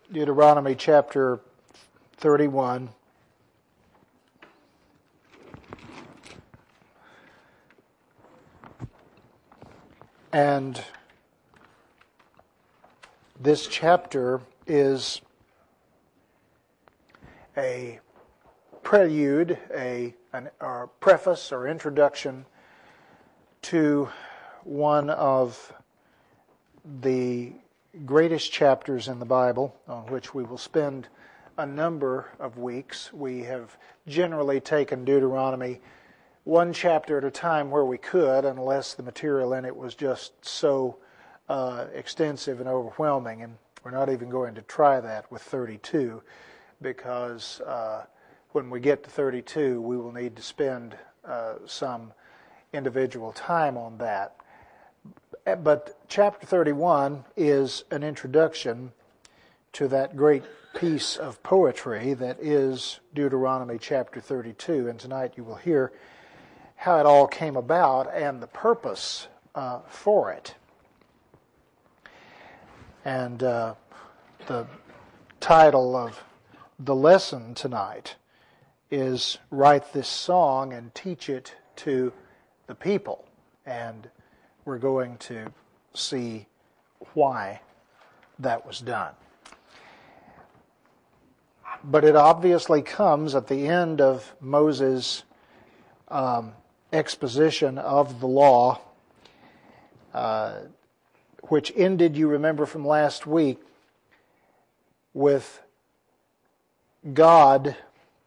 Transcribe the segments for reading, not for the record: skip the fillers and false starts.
Deuteronomy chapter 31. And this chapter is a prelude, a preface or introduction to one of the greatest chapters in the Bible, on which we will spend a number of weeks. We have generally taken Deuteronomy one chapter at a time where we could, unless the material in it was just so extensive and overwhelming. And we're not even going to try that with 32, because when we get to 32, we will need to spend some individual time on that. But chapter 31 is an introduction to that great piece of poetry that is Deuteronomy chapter 32. And tonight you will hear how it all came about and the purpose for it. And the title of the lesson tonight is Write This Song and Teach It to the People. And we're going to see why that was done. But it obviously comes at the end of Moses' exposition of the law, which ended, you remember from last week, with God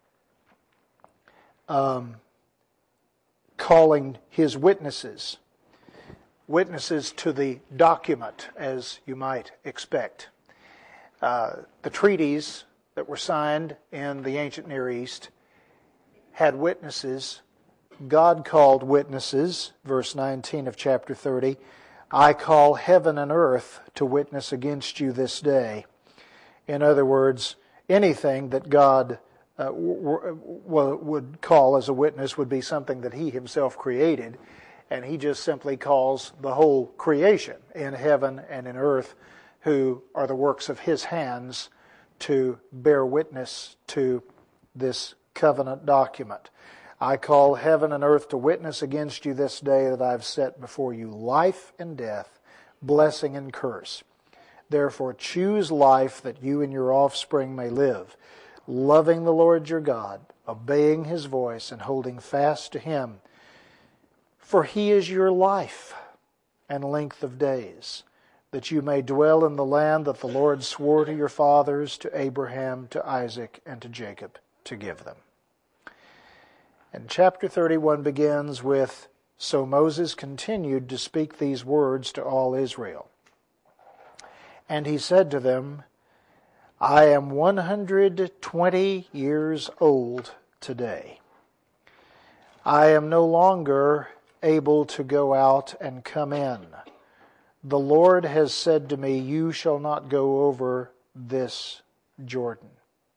calling his witnesses to the document, as you might expect. The treaties that were signed in the ancient Near East had witnesses. God called witnesses, verse 19 of chapter 30, I call heaven and earth to witness against you this day. In other words, anything that God would call as a witness would be something that he himself created, and he just simply calls the whole creation in heaven and in earth, who are the works of his hands, to bear witness to this covenant document. I call heaven and earth to witness against you this day that I have set before you life and death, blessing and curse. Therefore choose life that you and your offspring may live, loving the Lord your God, obeying his voice and holding fast to him. For he is your life and length of days, that you may dwell in the land that the Lord swore to your fathers, to Abraham, to Isaac, and to Jacob, to give them. And chapter 31 begins with, So Moses continued to speak these words to all Israel. And he said to them, I am 120 years old today. I am no longer able to go out and come in. The Lord has said to me, you shall not go over this Jordan.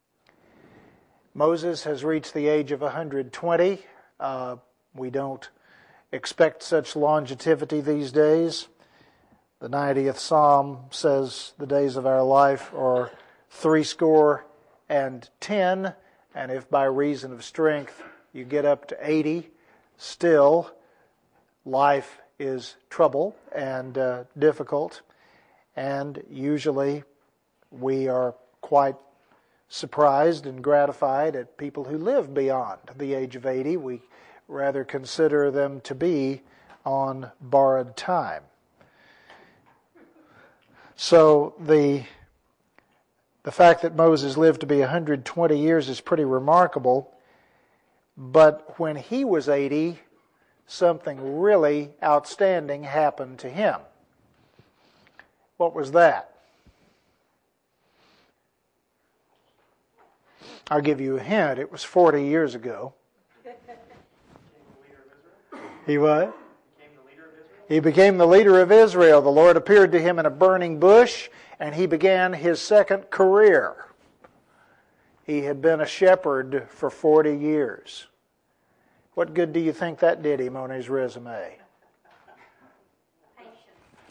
Moses has reached the age of 120. We don't expect such longevity these days. The 90th Psalm says the days of our life are 70, and if by reason of strength you get up to 80, still life is trouble and difficult, and usually we are quite surprised and gratified at people who live beyond the age of 80. We rather consider them to be on borrowed time. So the fact that Moses lived to be 120 years is pretty remarkable, but when he was 80, something really outstanding happened to him. What was that? I'll give you a hint. It was 40 years ago. He what? He became the leader of Israel. The Lord appeared to him in a burning bush, and he began his second career. He had been a shepherd for 40 years. What good do you think that did him on his resume?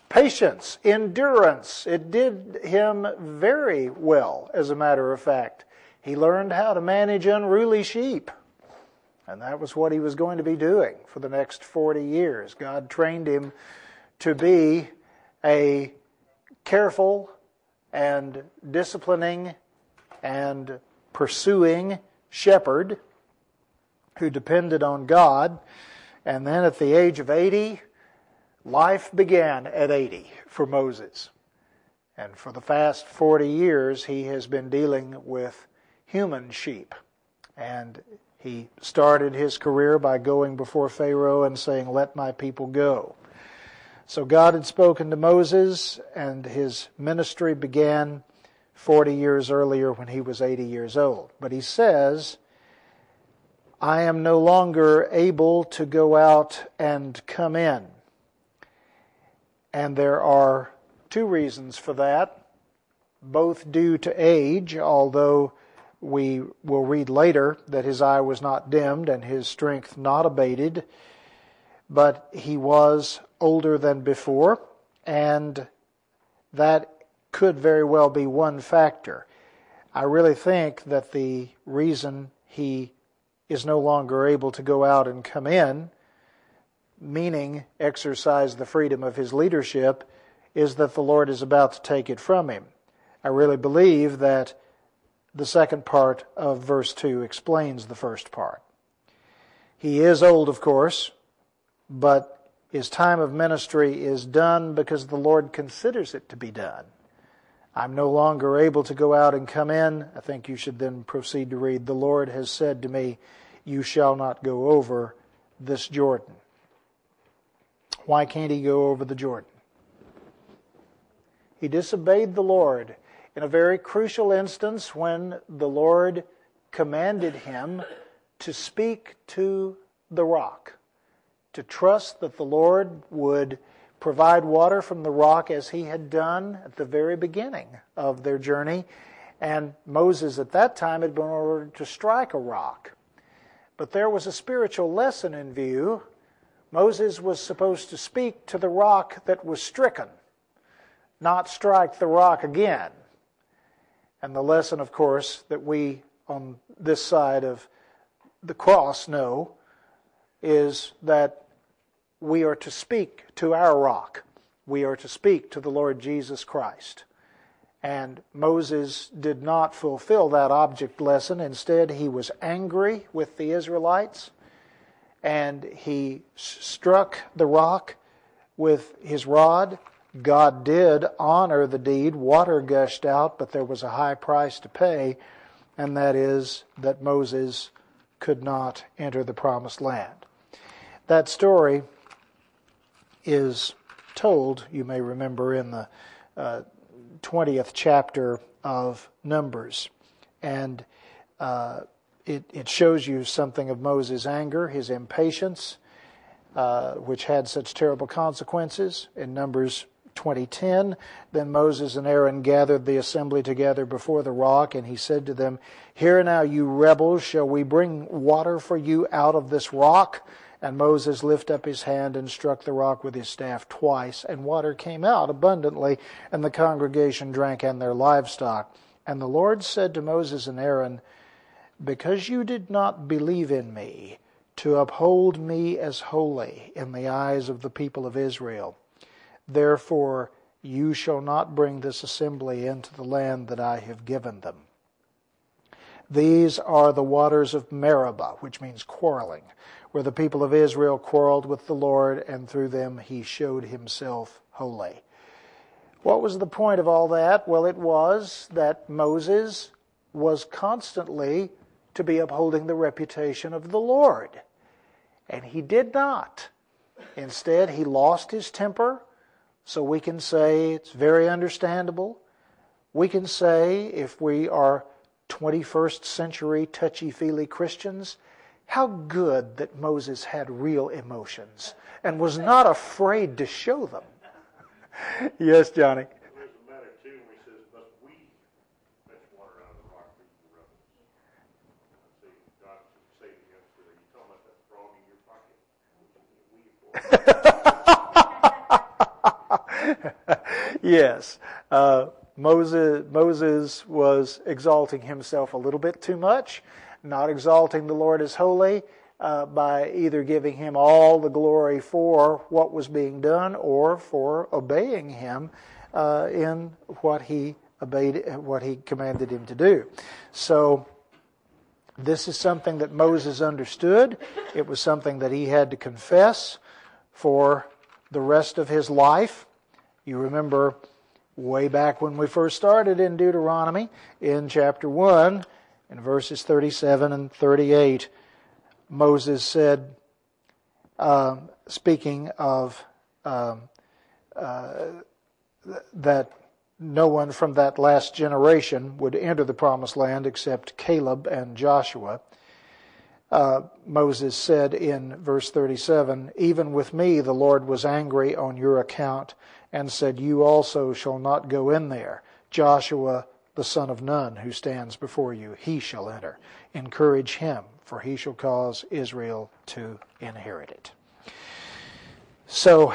patience, endurance. It did him very well, as a matter of fact. He learned how to manage unruly sheep. And that was what he was going to be doing for the next 40 years. God trained him to be a careful and disciplining and pursuing shepherd who depended on God. And then at the age of 80, life began at 80 for Moses. And for the past 40 years, he has been dealing with human sheep. And he started his career by going before Pharaoh and saying, "Let my people go." So God had spoken to Moses, and his ministry began 40 years earlier when he was 80 years old. But he says, "I am no longer able to go out and come in." And there are two reasons for that, both due to age, although we will read later that his eye was not dimmed and his strength not abated, but he was older than before, and that could very well be one factor. I really think that the reason he is no longer able to go out and come in, meaning exercise the freedom of his leadership, is that the Lord is about to take it from him. I really believe that the second part of verse 2 explains the first part. He is old, of course, but his time of ministry is done because the Lord considers it to be done. I'm no longer able to go out and come in. I think you should then proceed to read, "The Lord has said to me, you shall not go over this Jordan." Why can't he go over the Jordan? He disobeyed the Lord in a very crucial instance when the Lord commanded him to speak to the rock, to trust that the Lord would provide water from the rock as he had done at the very beginning of their journey. And Moses at that time had been ordered to strike a rock. But there was a spiritual lesson in view. Moses was supposed to speak to the rock that was stricken, not strike the rock again. And the lesson, of course, that we on this side of the cross know is that we are to speak to our rock. We are to speak to the Lord Jesus Christ. And Moses did not fulfill that object lesson. Instead, he was angry with the Israelites, and he struck the rock with his rod. God did honor the deed. Water gushed out, but there was a high price to pay, and that is that Moses could not enter the promised land. That story is told, you may remember, in the 20th chapter of Numbers. And it shows you something of Moses' anger, his impatience, which had such terrible consequences. In Numbers 20:10, then Moses and Aaron gathered the assembly together before the rock, and he said to them, "Hear now, you rebels, shall we bring water for you out of this rock?" And Moses lifted up his hand and struck the rock with his staff twice, and water came out abundantly, and the congregation drank and their livestock. And the Lord said to Moses and Aaron, "Because you did not believe in me, to uphold me as holy in the eyes of the people of Israel, therefore you shall not bring this assembly into the land that I have given them. These are the waters of Meribah," which means quarreling, "where the people of Israel quarreled with the Lord, and through them he showed himself holy." What was the point of all that? Well, it was that Moses was constantly to be upholding the reputation of the Lord. And he did not. Instead, he lost his temper. So we can say it's very understandable. We can say, if we are 21st century touchy-feely Christians, how good that Moses had real emotions and was not afraid to show them. Yes, Johnny? There's a matter too where he says, "But we fetch water out of the rock for you rebels." See, God should say to him, "You talking about that frog in your pocket? Yes. Moses was exalting himself a little bit too much, not exalting the Lord as holy by either giving him all the glory for what was being done or for obeying him in what he commanded him to do. So this is something that Moses understood. It was something that he had to confess for the rest of his life. You remember way back when we first started in Deuteronomy, in chapter 1, in verses 37 and 38, Moses said, speaking of that no one from that last generation would enter the promised land except Caleb and Joshua. Moses said in verse 37, "Even with me the Lord was angry on your account and said, 'You also shall not go in there. Joshua the son of Nun, who stands before you, he shall enter. Encourage him, for he shall cause Israel to inherit it.'" So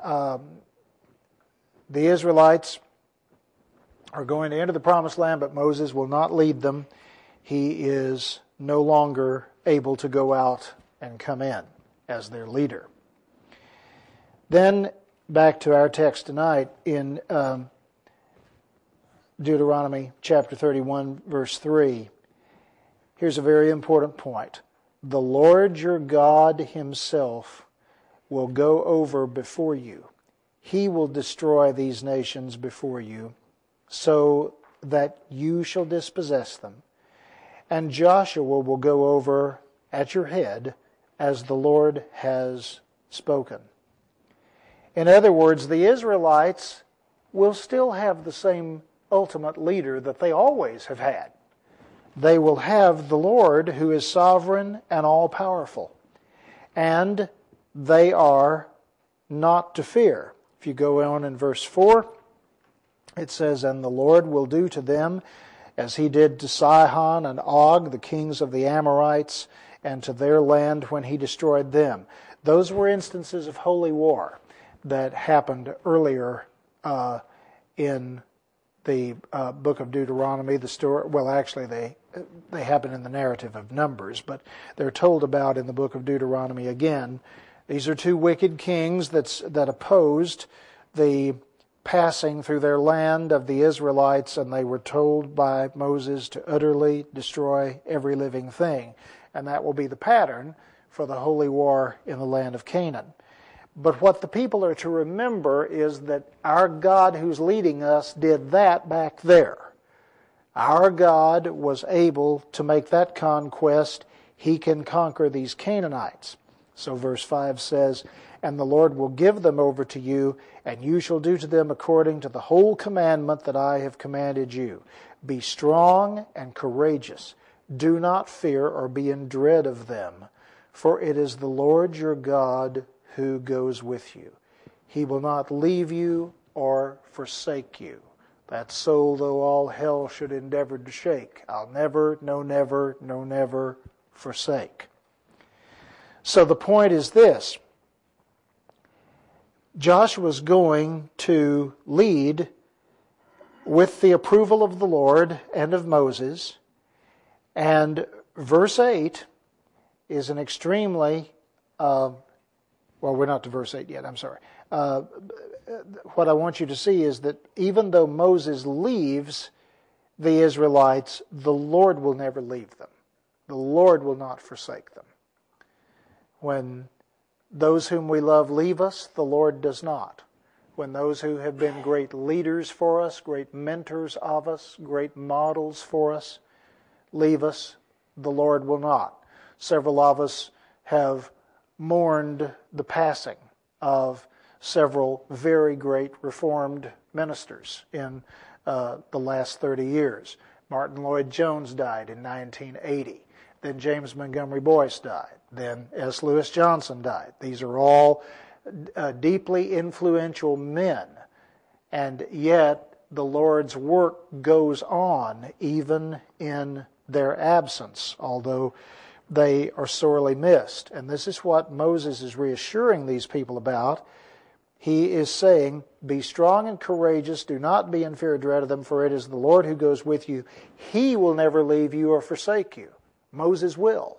the Israelites are going to enter the promised land, but Moses will not lead them. He is no longer able to go out and come in as their leader. Then back to our text tonight in Deuteronomy chapter 31, verse 3. Here's a very important point. "The Lord your God himself will go over before you. He will destroy these nations before you, so that you shall dispossess them. And Joshua will go over at your head, as the Lord has spoken." In other words, the Israelites will still have the same ultimate leader that they always have had. They will have the Lord who is sovereign and all-powerful. And they are not to fear. If you go on in verse 4, it says, "And the Lord will do to them as he did to Sihon and Og, the kings of the Amorites, and to their land when he destroyed them." Those were instances of holy war that happened earlier in the book of Deuteronomy. The story, well, actually, they happen in the narrative of Numbers, but they're told about in the book of Deuteronomy again. These are two wicked kings that opposed the passing through their land of the Israelites, and they were told by Moses to utterly destroy every living thing. And that will be the pattern for the holy war in the land of Canaan. But what the people are to remember is that our God who's leading us did that back there. Our God was able to make that conquest. He can conquer these Canaanites. So verse 5 says, "And the Lord will give them over to you, and you shall do to them according to the whole commandment that I have commanded you. Be strong and courageous. Do not fear or be in dread of them, for it is the Lord your God who goes with you. He will not leave you or forsake you." That soul, though all hell should endeavor to shake, I'll never, no never, no never forsake. So the point is this. Joshua's going to lead with the approval of the Lord and of Moses. And verse 8 is an extremely, well, we're not to verse 8 yet, I'm sorry. What I want you to see is that even though Moses leaves the Israelites, the Lord will never leave them. The Lord will not forsake them. When those whom we love leave us, the Lord does not. When those who have been great leaders for us, great mentors of us, great models for us, leave us, the Lord will not. Several of us have mourned the passing of several very great Reformed ministers in the last 30 years. Martin Lloyd-Jones died in 1980. Then James Montgomery Boyce died. Then S. Lewis Johnson died. These are all deeply influential men. And yet the Lord's work goes on even in their absence, although they are sorely missed. And this is what Moses is reassuring these people about he is saying, be strong and courageous, do not be in fear or dread of them, for it is the Lord who goes with you. He will never leave you or forsake you. Moses will.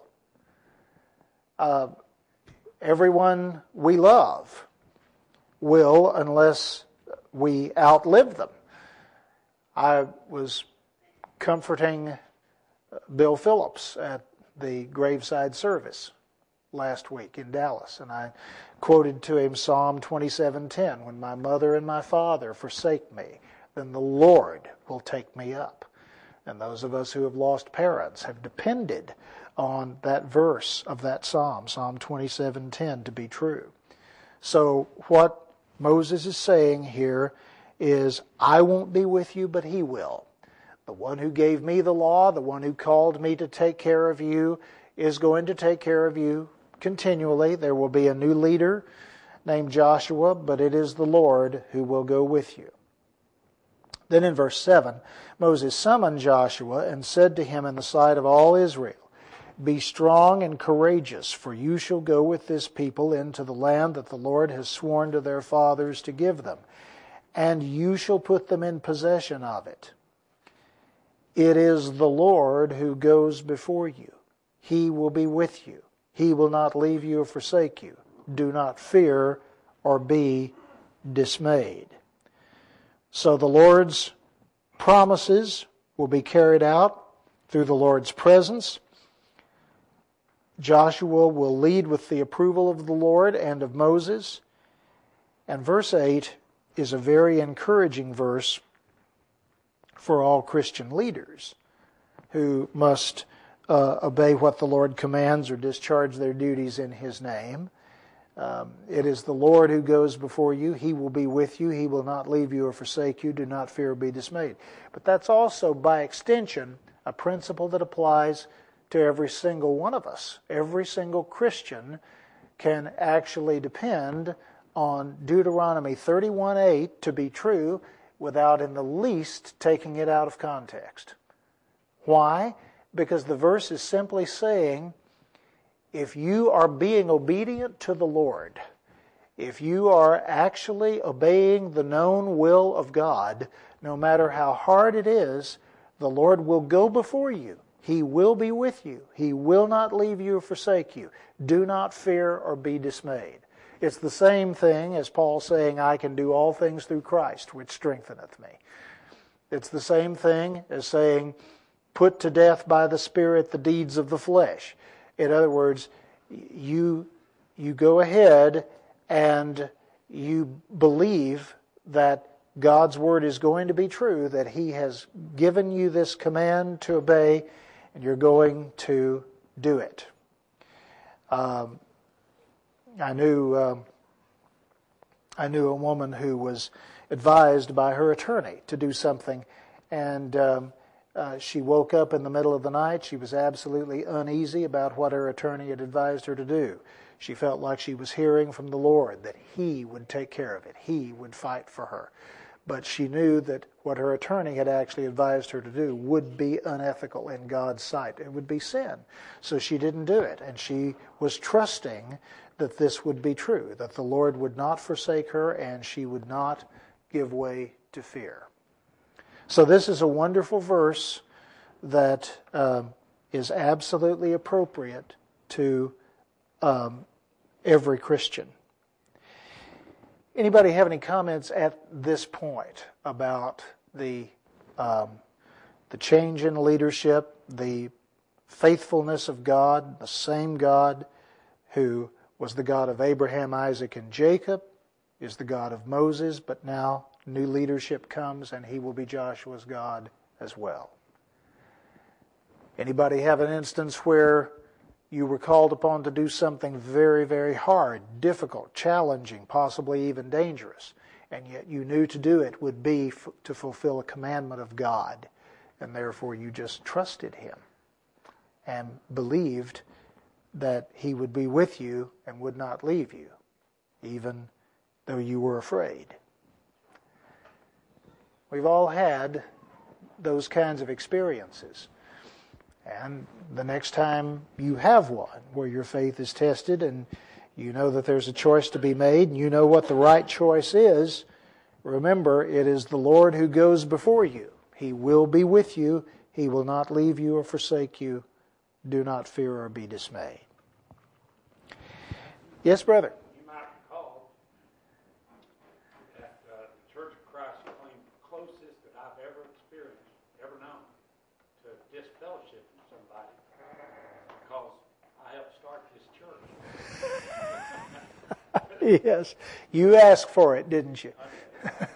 Everyone we love will, unless we outlive them. I was comforting Bill Phillips at the graveside service last week in Dallas, and I quoted to him Psalm 27:10, when my mother and my father forsake me, then the Lord will take me up. And those of us who have lost parents have depended on that verse of that psalm, Psalm 27:10, to be true. So what Moses is saying here is, I won't be with you, but he will. The one who gave me the law, the one who called me to take care of you, is going to take care of you continually. There will be a new leader named Joshua, but it is the Lord who will go with you. Then in verse 7, Moses summoned Joshua and said to him in the sight of all Israel, be strong and courageous, for you shall go with this people into the land that the Lord has sworn to their fathers to give them, and you shall put them in possession of it. It is the Lord who goes before you. He will be with you. He will not leave you or forsake you. Do not fear or be dismayed. So the Lord's promises will be carried out through the Lord's presence. Joshua will lead with the approval of the Lord and of Moses. And verse 8 is a very encouraging verse for all Christian leaders who must obey what the Lord commands or discharge their duties in His name. It is the Lord who goes before you. He will be with you. He will not leave you or forsake you. Do not fear or be dismayed. But that's also, by extension, a principle that applies to every single one of us. Every single Christian can actually depend on Deuteronomy 31:8 to be true without in the least taking it out of context. Why? Because the verse is simply saying, if you are being obedient to the Lord, if you are actually obeying the known will of God, no matter how hard it is, the Lord will go before you. He will be with you. He will not leave you or forsake you. Do not fear or be dismayed. It's the same thing as Paul saying, I can do all things through Christ, which strengtheneth me. It's the same thing as saying, put to death by the Spirit the deeds of the flesh. In other words, you go ahead and you believe that God's Word is going to be true, that He has given you this command to obey, and you're going to do it. I knew a woman who was advised by her attorney to do something, and she woke up in the middle of the night. She was absolutely uneasy about what her attorney had advised her to do. She felt like she was hearing from the Lord that He would take care of it. He would fight for her. But she knew that what her attorney had actually advised her to do would be unethical in God's sight. It would be sin. So she didn't do it. And she was trusting that this would be true, that the Lord would not forsake her and she would not give way to fear. So this is a wonderful verse that is absolutely appropriate to every Christian. Anybody have any comments at this point about the change in leadership, the faithfulness of God, the same God who was the God of Abraham, Isaac, and Jacob, is the God of Moses, but now new leadership comes and He will be Joshua's God as well. Anybody have an instance where you were called upon to do something very, very hard, difficult, challenging, possibly even dangerous, and yet you knew to do it would be to fulfill a commandment of God, and therefore you just trusted Him and believed that He would be with you and would not leave you, even though you were afraid? We've all had those kinds of experiences. And the next time you have one where your faith is tested and You know that there's a choice to be made, and you know what the right choice is. Remember, it is the Lord who goes before you. He will be with you. He will not leave you or forsake you. Do not fear or be dismayed. Yes, brother? You might recall that the Church of Christ claimed the closest that I've ever experienced, ever known, to disfellowshipping somebody because I helped start this church. Yes. You asked for it, didn't you? But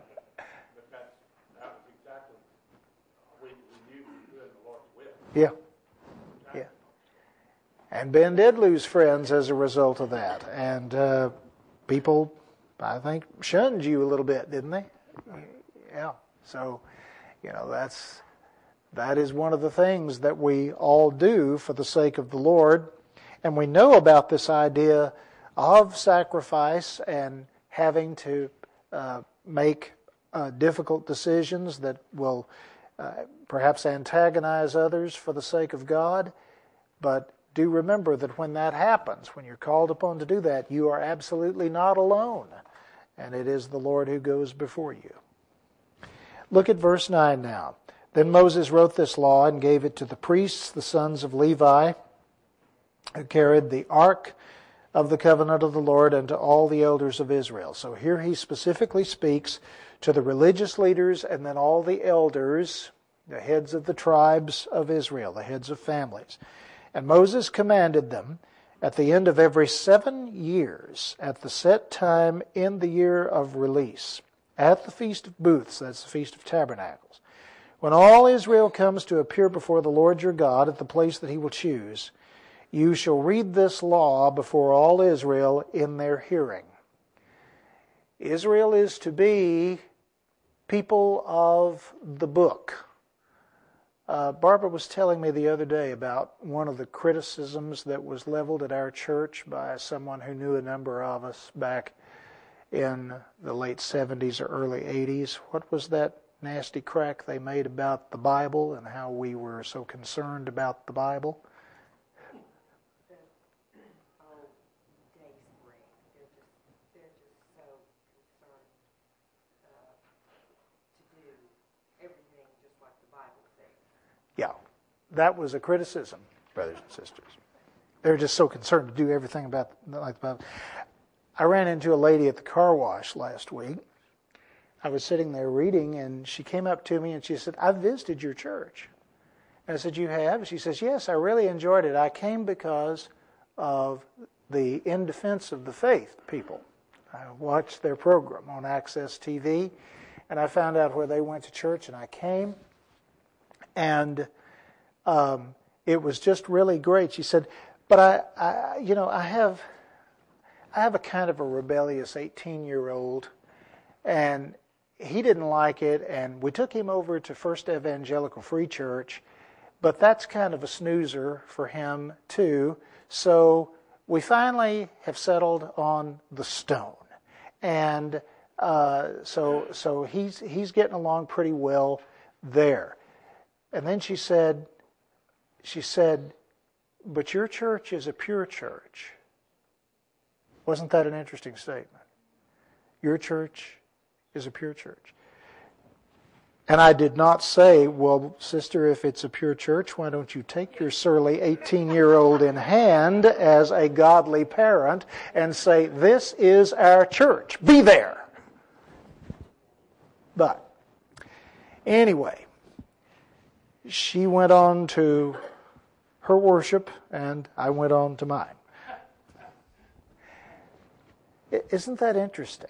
that was exactly, we knew we were doing the Lord's will. Yeah. Yeah. And Ben did lose friends as a result of that. And people, I think, shunned you a little bit, didn't they? Yeah. So, that is one of the things that we all do for the sake of the Lord. And we know about this idea of sacrifice and having to make difficult decisions that will perhaps antagonize others for the sake of God. But do remember that when that happens, when you're called upon to do that, you are absolutely not alone. And it is the Lord who goes before you. Look at verse 9 now. Then Moses wrote this law and gave it to the priests, the sons of Levi, who carried the ark of the covenant of the Lord, and to all the elders of Israel. So here he specifically speaks to the religious leaders and then all the elders, the heads of the tribes of Israel, the heads of families. And Moses commanded them at the end of every 7 years, at the set time in the year of release, at the Feast of Booths, that's the Feast of Tabernacles, when all Israel comes to appear before the Lord your God at the place that he will choose, you shall read this law before all Israel in their hearing. Israel is to be people of the book. Barbara was telling me the other day about one of the criticisms that was leveled at our church by someone who knew a number of us back in the late 70s or early 80s. What was that nasty crack they made about the Bible and how we were so concerned about the Bible? Yeah, that was a criticism, brothers and sisters. They're just so concerned to do everything like the Bible. I ran into a lady at the car wash last week. I was sitting there reading, and she came up to me and she said, "I've visited your church." And I said, "You have?" She says, "Yes, I really enjoyed it. I came because of the In Defense of the Faith people. I watched their program on Access TV, and I found out where they went to church, and I came. And it was just really great." She said, "But I have a kind of a rebellious 18-year-old, and he didn't like it, and we took him over to First Evangelical Free Church, but that's kind of a snoozer for him too. So we finally have settled on the Stone, and so he's getting along pretty well there." And then she said, "But your church is a pure church." Wasn't that an interesting statement? Your church is a pure church. And I did not say, "Well, sister, if it's a pure church, why don't you take your surly 18-year-old in hand as a godly parent and say, 'This is our church. Be there.'" But anyway, she went on to her worship, and I went on to mine. Isn't that interesting?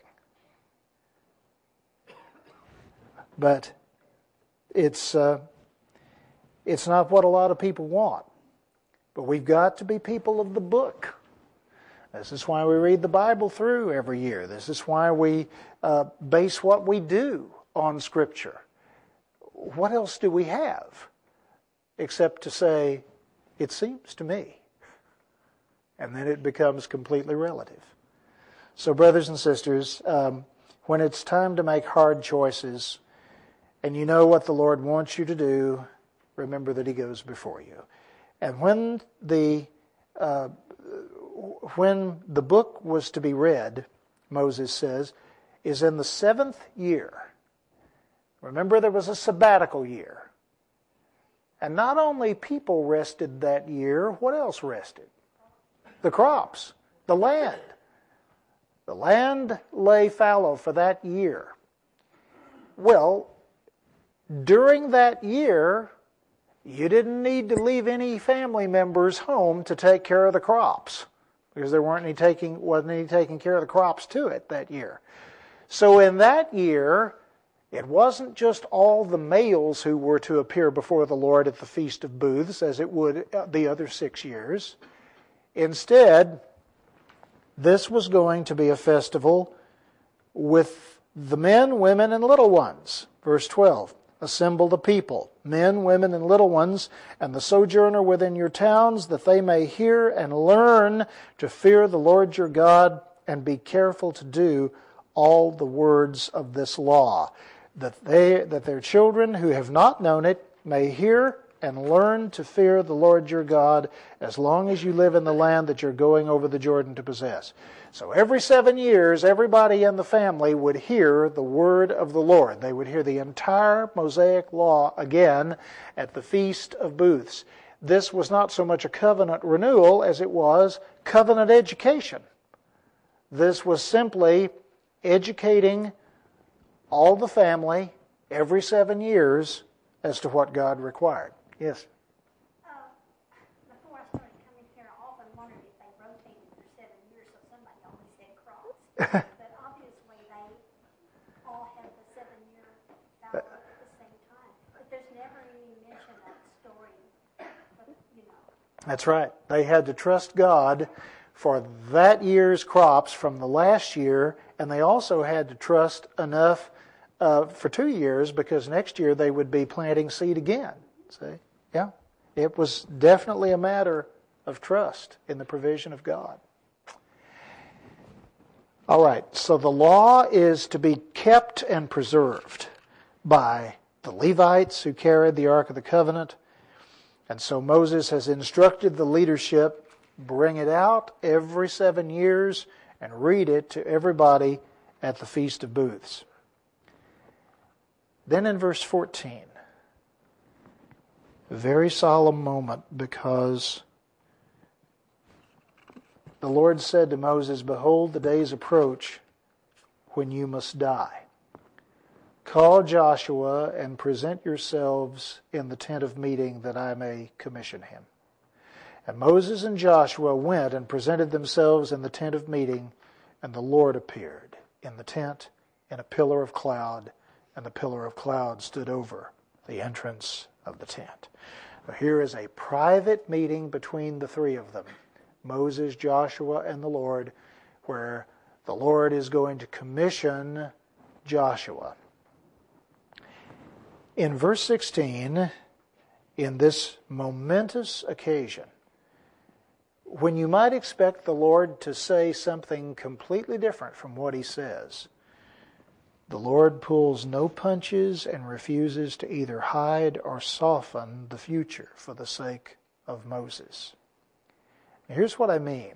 But it's not what a lot of people want. But we've got to be people of the book. This is why we read the Bible through every year. This is why we base what we do on Scripture. What else do we have except to say, "It seems to me"? And then it becomes completely relative. So brothers and sisters, when it's time to make hard choices and you know what the Lord wants you to do, remember that He goes before you. And when when the book was to be read, Moses says, is in the 7th year. Remember, there was a sabbatical year. And not only people rested that year, what else rested? The crops, the land. The land lay fallow for that year. Well, during that year, you didn't need to leave any family members home to take care of the crops, because there wasn't any taking care of the crops to it that year. So in that year, it wasn't just all the males who were to appear before the Lord at the Feast of Booths, as it would the other 6 years. Instead, this was going to be a festival with the men, women, and little ones. Verse 12, assemble the people, men, women, and little ones, and the sojourner within your towns, that they may hear and learn to fear the Lord your God, and be careful to do all the words of this law, that their children who have not known it may hear and learn to fear the Lord your God as long as you live in the land that you're going over the Jordan to possess. So every 7 years, everybody in the family would hear the word of the Lord. They would hear the entire Mosaic law again at the Feast of Booths. This was not so much a covenant renewal as it was covenant education. This was simply educating all the family every 7 years as to what God required. Yes? Before I started coming here, I often wondered if they rotated for 7 years, so somebody always said cross. But obviously they all had the 7-year ballot at the same time. But there's never any mention of the story, That's right. They had to trust God for that year's crops from the last year, and they also had to trust enough for 2 years, because next year they would be planting seed again. See? Yeah. It was definitely a matter of trust in the provision of God. All right, so the law is to be kept and preserved by the Levites who carried the Ark of the Covenant. And so Moses has instructed the leadership, bring it out every 7 years and read it to everybody at the Feast of Booths. Then in verse 14, a very solemn moment, because the Lord said to Moses, behold, the days approach when you must die. Call Joshua and present yourselves in the tent of meeting, that I may commission him. And Moses and Joshua went and presented themselves in the tent of meeting, and the Lord appeared in the tent in a pillar of cloud, and the pillar of cloud stood over the entrance of the tent. Now, here is a private meeting between the three of them, Moses, Joshua, and the Lord, where the Lord is going to commission Joshua. In verse 16, in this momentous occasion, when you might expect the Lord to say something completely different from what he says, the Lord pulls no punches and refuses to either hide or soften the future for the sake of Moses. Now, here's what I mean.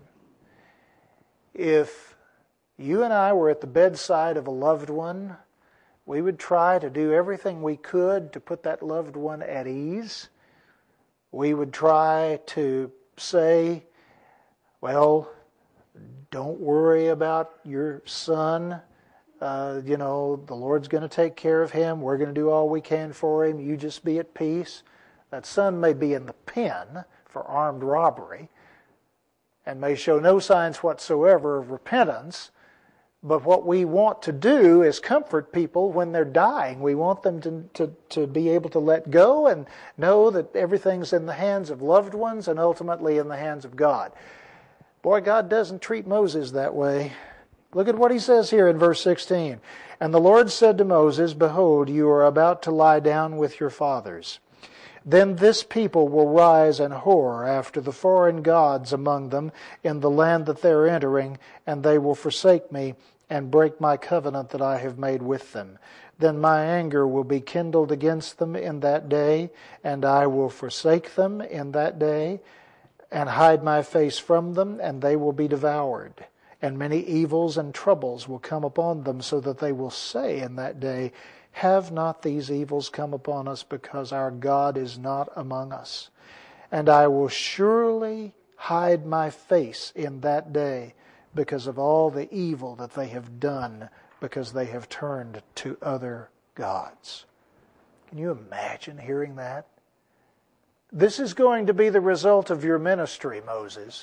If you and I were at the bedside of a loved one, we would try to do everything we could to put that loved one at ease. We would try to say, well, don't worry about your son. The Lord's going to take care of him. We're going to do all we can for him. You just be at peace. That son may be in the pen for armed robbery and may show no signs whatsoever of repentance. But what we want to do is comfort people when they're dying. We want them to be able to let go and know that everything's in the hands of loved ones and ultimately in the hands of God. Boy, God doesn't treat Moses that way. Look at what he says here in verse 16. And the Lord said to Moses, behold, you are about to lie down with your fathers. Then this people will rise and whore after the foreign gods among them in the land that they are entering, and they will forsake me and break my covenant that I have made with them. Then my anger will be kindled against them in that day, and I will forsake them in that day. and hide my face from them, and they will be devoured. And many evils and troubles will come upon them, so that they will say in that day, have not these evils come upon us, because our God is not among us? And I will surely hide my face in that day, because of all the evil that they have done, because they have turned to other gods. Can you imagine hearing that? This is going to be the result of your ministry, Moses.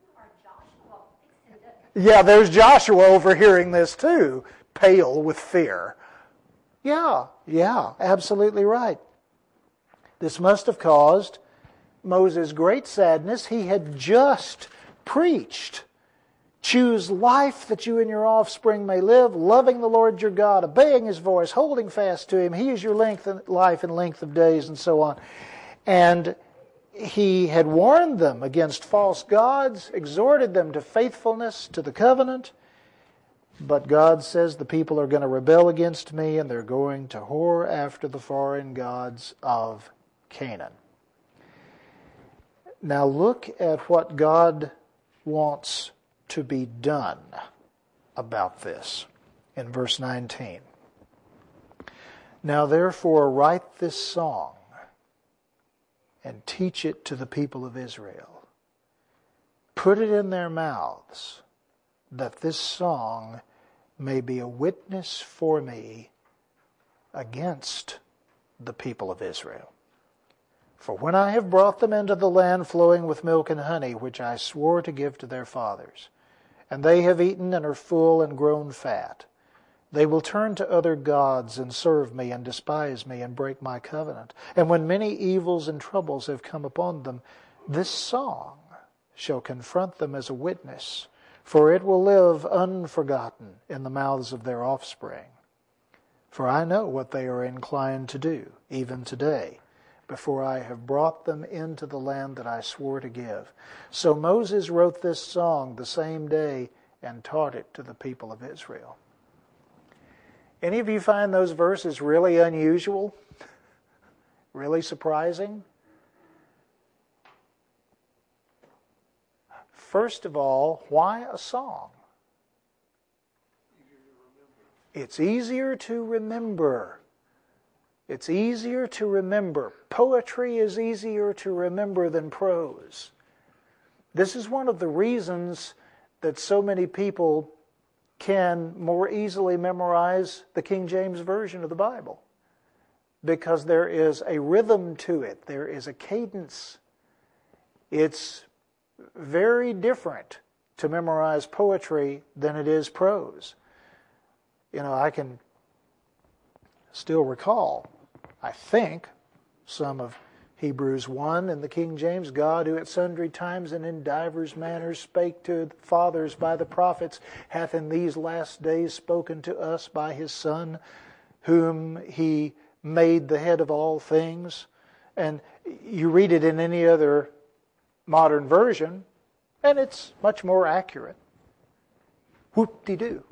Yeah, there's Joshua overhearing this too, pale with fear. Yeah, absolutely right. This must have caused Moses great sadness. He had just preached, choose life that you and your offspring may live, loving the Lord your God, obeying His voice, holding fast to Him. He is your life and length of days, and so on. And he had warned them against false gods, exhorted them to faithfulness to the covenant. But God says the people are going to rebel against me, and they're going to whore after the foreign gods of Canaan. Now look at what God wants to be done about this in verse 19. Now therefore write this song and teach it to the people of Israel. Put it in their mouths, that this song may be a witness for me against the people of Israel. For when I have brought them into the land flowing with milk and honey, which I swore to give to their fathers, and they have eaten and are full and grown fat, they will turn to other gods and serve me and despise me and break my covenant. And when many evils and troubles have come upon them, this song shall confront them as a witness, for it will live unforgotten in the mouths of their offspring. For I know what they are inclined to do, even today, before I have brought them into the land that I swore to give. So Moses wrote this song the same day and taught it to the people of Israel. Any of you find those verses really unusual? Really surprising? First of all, why a song? It's easier to remember. It's easier to remember. Poetry is easier to remember than prose. This is one of the reasons that so many people can more easily memorize the King James Version of the Bible, because there is a rhythm to it. There is a cadence. It's very different to memorize poetry than it is prose. You know, I can still recall, I think, some of Hebrews 1 in the King James, God who at sundry times and in divers manners spake to the fathers by the prophets, hath in these last days spoken to us by His Son, whom He made the head of all things. And you read it in any other modern version, and it's much more accurate. Whoop-de-doo.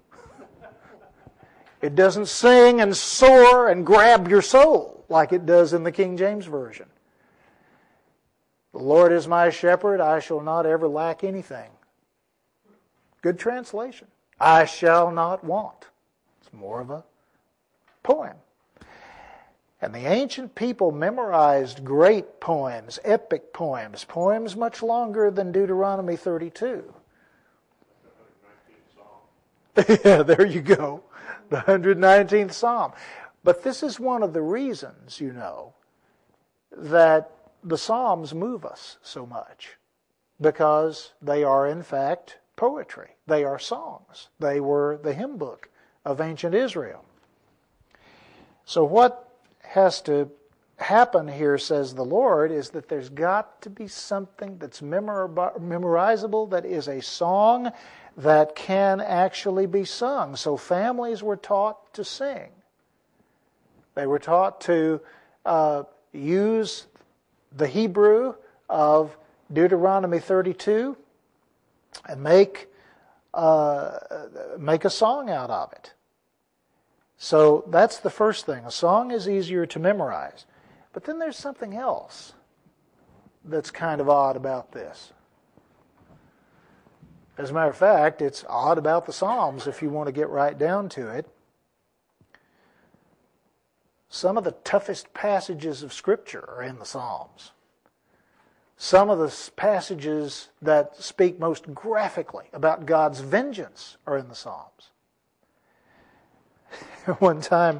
It doesn't sing and soar and grab your soul like it does in the King James Version. The Lord is my shepherd, I shall not ever lack anything. Good translation. I shall not want. It's more of a poem. And the ancient people memorized great poems, epic poems, poems much longer than Deuteronomy 32. Yeah, there you go. The 119th Psalm. But this is one of the reasons, you know, that the Psalms move us so much, because they are in fact poetry. They are songs. They were the hymn book of ancient Israel. So what has to happen here, says the Lord, is that there's got to be something that's memorizable, that is a song that can actually be sung. So families were taught to sing. They were taught to use the Hebrew of Deuteronomy 32 and make a song out of it. So that's the first thing. A song is easier to memorize. But then there's something else that's kind of odd about this. As a matter of fact, it's odd about the Psalms if you want to get right down to it. Some of the toughest passages of Scripture are in the Psalms. Some of the passages that speak most graphically about God's vengeance are in the Psalms. One time,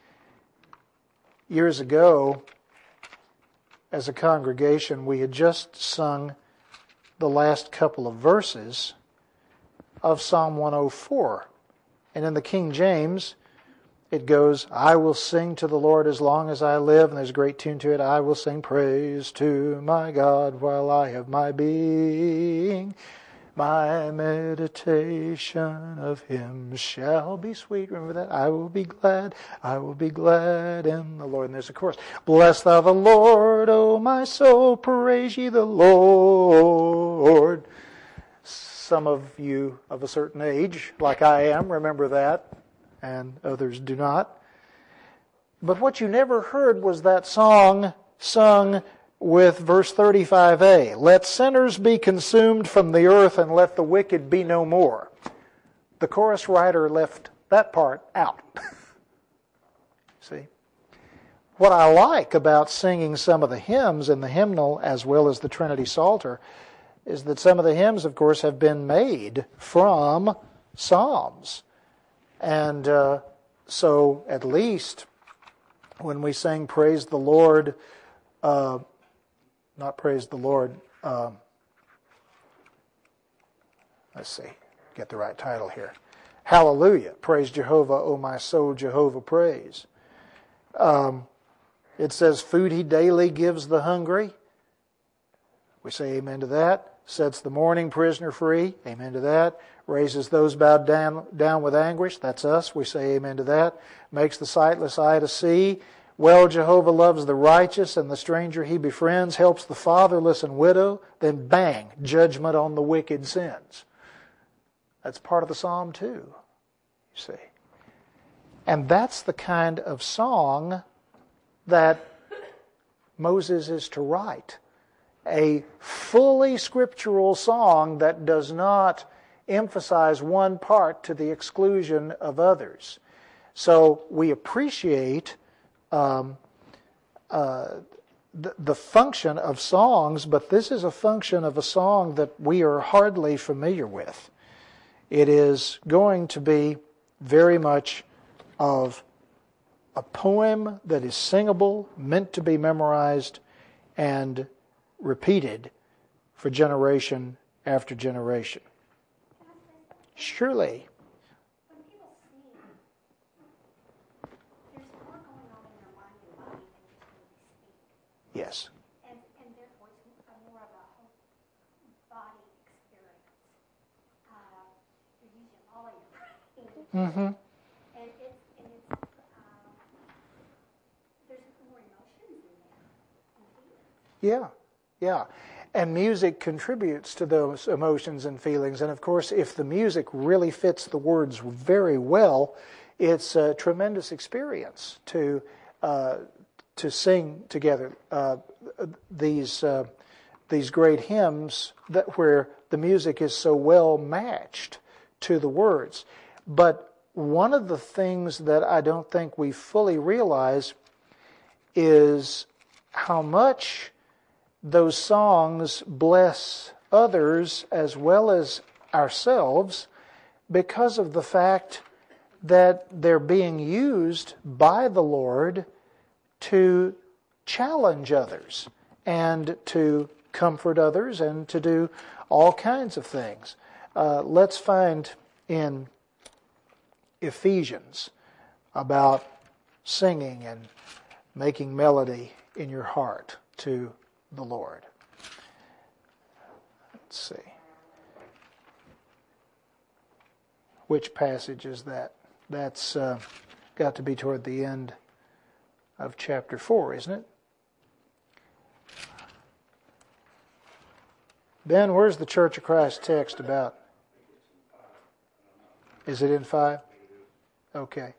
years ago, as a congregation, we had just sung the last couple of verses of Psalm 104. And in the King James, it goes, I will sing to the Lord as long as I live. And there's a great tune to it. I will sing praise to my God while I have my being. My meditation of Him shall be sweet. Remember that? I will be glad in the Lord. And there's a chorus. Bless thou the Lord, O my soul, praise ye the Lord. Some of you of a certain age, like I am, remember that, and others do not. But what you never heard was that song sung with verse 35a. Let sinners be consumed from the earth and let the wicked be no more. The chorus writer left that part out. See? What I like about singing some of the hymns in the hymnal as well as the Trinity Psalter is that some of the hymns, of course, have been made from Psalms. And so at least when we sing Praise the Lord, not praise the Lord, let's see, get the right title here. Hallelujah, praise Jehovah, O my soul, Jehovah praise. It says, food He daily gives the hungry. We say amen to that. Sets the mourning prisoner free. Amen to that. Raises those bowed down with anguish. That's us. We say amen to that. Makes the sightless eye to see. Well, Jehovah loves the righteous, and the stranger He befriends. Helps the fatherless and widow. Then bang, judgment on the wicked sins. That's part of the psalm too, you see. And that's the kind of song that Moses is to write. A fully scriptural song that does not emphasize one part to the exclusion of others. So we appreciate the function of songs, but this is a function of a song that we are hardly familiar with. It is going to be very much of a poem that is singable, meant to be memorized, and repeated for generation after generation. Surely. When people sing, there's more going on in their mind and body than just when they speak. Yes. And therefore it's more of a whole body experience. You're using all of your brain. Mm-hmm. And it's there's more emotions in there. And feelings. Yeah. And music contributes to those emotions and feelings. And of course, if the music really fits the words very well, it's a tremendous experience to sing together these great hymns where the music is so well matched to the words. But one of the things that I don't think we fully realize is how much those songs bless others as well as ourselves because of the fact that they're being used by the Lord to challenge others and to comfort others and to do all kinds of things. Let's find in Ephesians about singing and making melody in your heart to the Lord. Let's see. Which passage is that? That's got to be toward the end of chapter 4, isn't it? Ben, where's the Church of Christ text about? Is it in 5? Okay.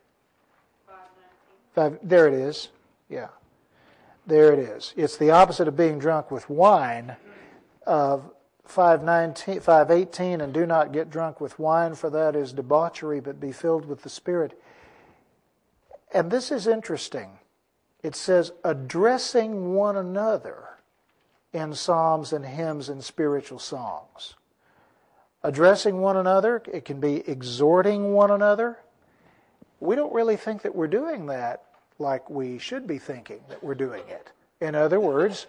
5. There it is. Yeah. There it is. It's the opposite of being drunk with wine. 5:18, and do not get drunk with wine, for that is debauchery, but be filled with the Spirit. And this is interesting. It says, addressing one another in psalms and hymns and spiritual songs. Addressing one another, it can be exhorting one another. We don't really think that we're doing that like we should be thinking that we're doing it. In other words,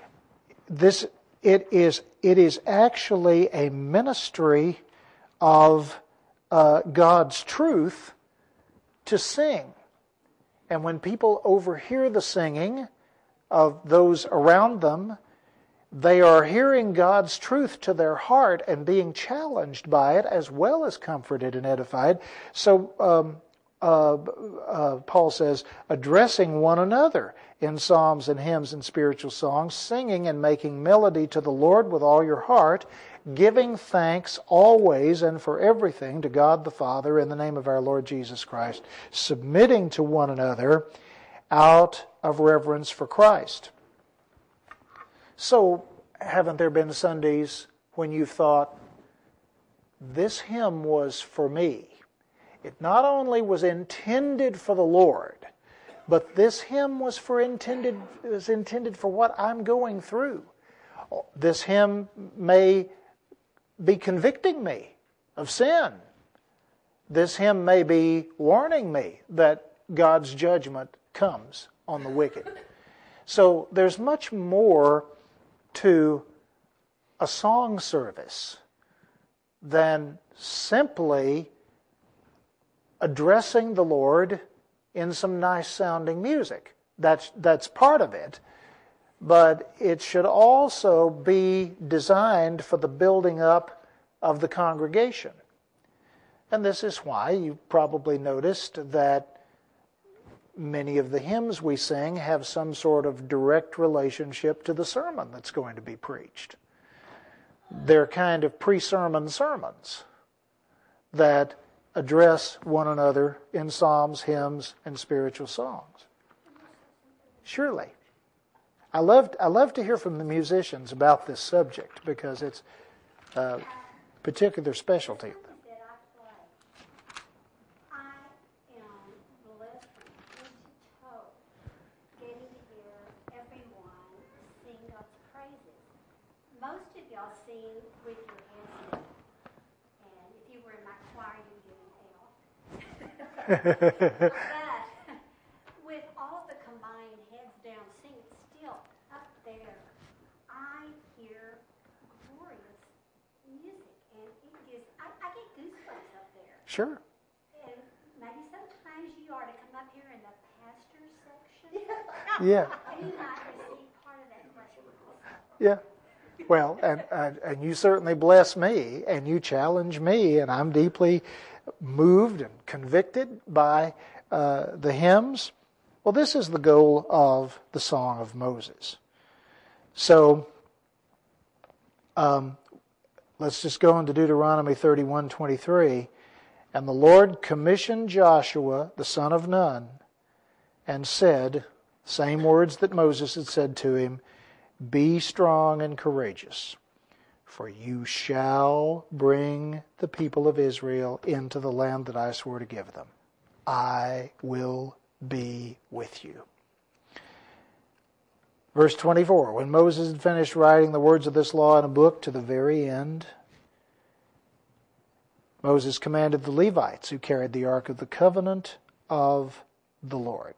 it is actually a ministry of God's truth to sing. And when people overhear the singing of those around them, they are hearing God's truth to their heart and being challenged by it as well as comforted and edified. So Paul says, addressing one another in psalms and hymns and spiritual songs, singing and making melody to the Lord with all your heart, giving thanks always and for everything to God the Father in the name of our Lord Jesus Christ, submitting to one another out of reverence for Christ. So, haven't there been Sundays when you've thought, this hymn was for me? It not only was intended for the Lord, but this hymn was intended for what I'm going through. This hymn may be convicting me of sin. This hymn may be warning me that God's judgment comes on the wicked. So there's much more to a song service than simply addressing the Lord in some nice sounding music. That's part of it. But it should also be designed for the building up of the congregation. And this is why you probably noticed that many of the hymns we sing have some sort of direct relationship to the sermon that's going to be preached. They're kind of pre-sermon sermons that address one another in psalms, hymns, and spiritual songs. Surely. I love to hear from the musicians about this subject because it's a particular specialty. That I play, I am blessed from head to toe, getting to hear everyone sing God's praises. Most of y'all sing with your heads down, and if you were in my choir, you'd get an L. But with all the combined heads down singing, still up there, I hear glorious music, and it gives, I get goosebumps up there. Sure. And maybe sometimes you ought to come up here in the pastor's section. Yeah. And you might receive part of that blessing also. Yeah. Well, and you certainly bless me, and you challenge me, and I'm deeply moved and convicted by the hymns. Well, this is the goal of the Song of Moses. So, let's just go into Deuteronomy 31:23. And the Lord commissioned Joshua, the son of Nun, and said, same words that Moses had said to him, be strong and courageous, for you shall bring the people of Israel into the land that I swore to give them. I will be with you. Verse 24, when Moses had finished writing the words of this law in a book to the very end, Moses commanded the Levites who carried the Ark of the Covenant of the Lord,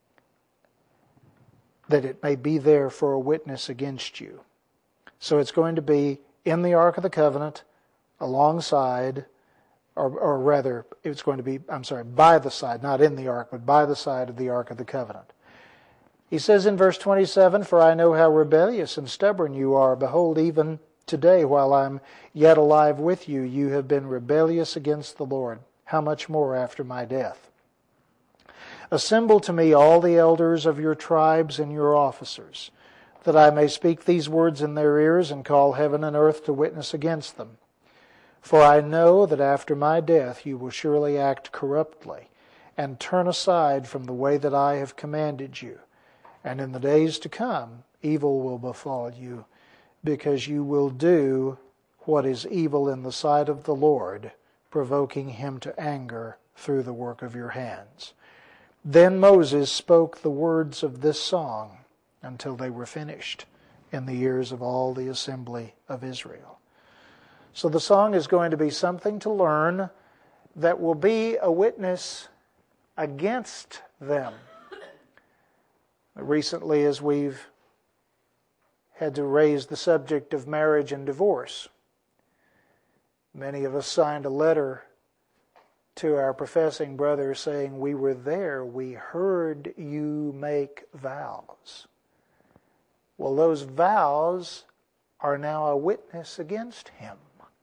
that it may be there for a witness against you. So it's going to be in the Ark of the Covenant, alongside, or rather, it's going to be, by the side, not in the Ark, but by the side of the Ark of the Covenant. He says in verse 27, for I know how rebellious and stubborn you are. Behold, even today, while I'm yet alive with you, you have been rebellious against the Lord. How much more after my death? Assemble to me all the elders of your tribes and your officers, that I may speak these words in their ears and call heaven and earth to witness against them. For I know that after my death you will surely act corruptly and turn aside from the way that I have commanded you. And in the days to come, evil will befall you, because you will do what is evil in the sight of the Lord, provoking him to anger through the work of your hands. Then Moses spoke the words of this song until they were finished in the ears of all the assembly of Israel. So the song is going to be something to learn that will be a witness against them. Recently, as we've had to raise the subject of marriage and divorce, many of us signed a letter to our professing brothers saying, we were there, we heard you make vows. Well, those vows are now a witness against him.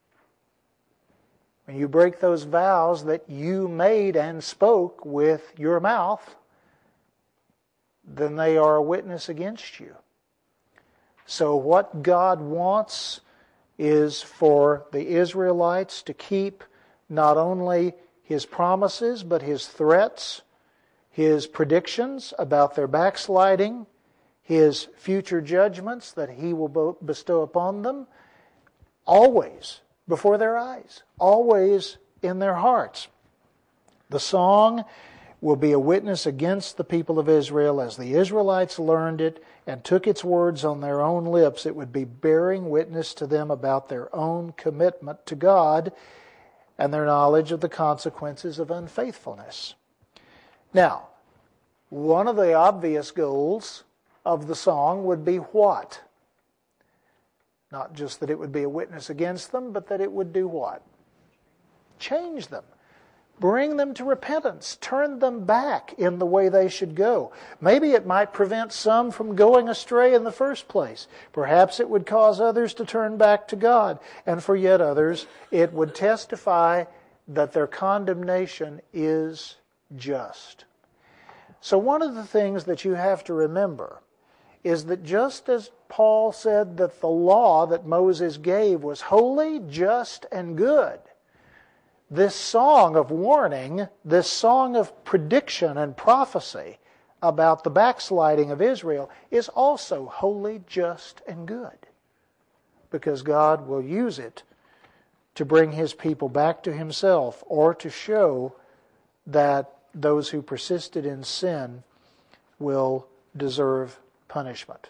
When you break those vows that you made and spoke with your mouth, then they are a witness against you. So what God wants is for the Israelites to keep not only His promises, but His threats, His predictions about their backsliding, His future judgments that He will bestow upon them, always before their eyes, always in their hearts. The song will be a witness against the people of Israel. As the Israelites learned it and took its words on their own lips, it would be bearing witness to them about their own commitment to God and their knowledge of the consequences of unfaithfulness. Now, one of the obvious goals of the song would be what? Not just that it would be a witness against them, but that it would do what? Change them. Bring them to repentance. Turn them back in the way they should go. Maybe it might prevent some from going astray in the first place. Perhaps it would cause others to turn back to God. And for yet others, it would testify that their condemnation is just. So one of the things that you have to remember is that just as Paul said that the law that Moses gave was holy, just, and good, this song of warning, this song of prediction and prophecy about the backsliding of Israel is also holy, just, and good. Because God will use it to bring His people back to Himself, or to show that those who persisted in sin will deserve punishment.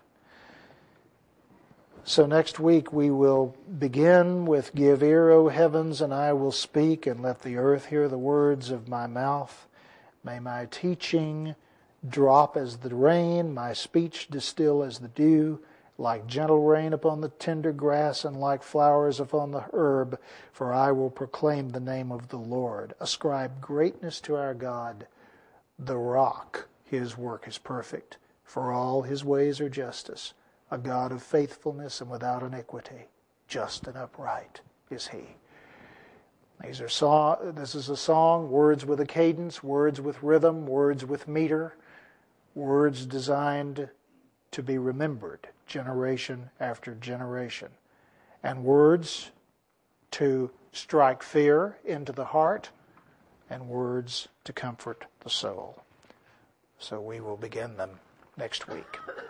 So next week we will begin with, Give ear, O heavens, and I will speak, and let the earth hear the words of my mouth. May my teaching drop as the rain, my speech distill as the dew, like gentle rain upon the tender grass, and like flowers upon the herb. For I will proclaim the name of the Lord. Ascribe greatness to our God, the rock. His work is perfect, for all His ways are justice. A God of faithfulness and without iniquity, just and upright is He. This is a song, words with a cadence, words with rhythm, words with meter, words designed to be remembered generation after generation, and words to strike fear into the heart, and words to comfort the soul. So we will begin them next week.